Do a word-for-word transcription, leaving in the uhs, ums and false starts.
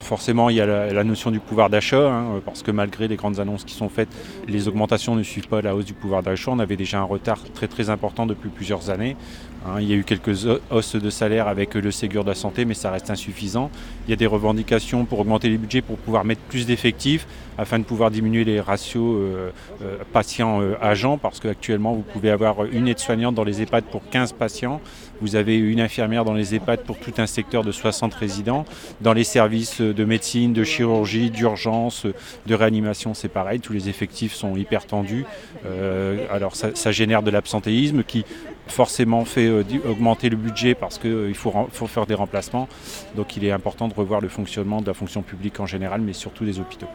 Forcément, il y a la, la notion du pouvoir d'achat, hein, parce que malgré les grandes annonces qui sont faites, les augmentations ne suivent pas la hausse du pouvoir d'achat. On avait déjà un retard très très important depuis plusieurs années. Hein, il y a eu quelques hausses de salaire avec le Ségur de la santé, mais ça reste insuffisant. Il y a des revendications pour augmenter les budgets, pour pouvoir mettre plus d'effectifs, afin de pouvoir diminuer les ratios euh, euh, patients-agents, parce qu'actuellement, vous pouvez avoir une aide-soignante dans les EHPAD pour quinze patients. Vous avez une infirmière dans les EHPAD pour tout un secteur de soixante résidents. Dans les services de médecine, de chirurgie, d'urgence, de réanimation, c'est pareil. Tous les effectifs sont hyper tendus. Euh, alors ça, ça génère de l'absentéisme qui forcément fait euh, augmenter le budget parce qu'il euh, faut, faut faire des remplacements. Donc il est important de revoir le fonctionnement de la fonction publique en général, mais surtout des hôpitaux.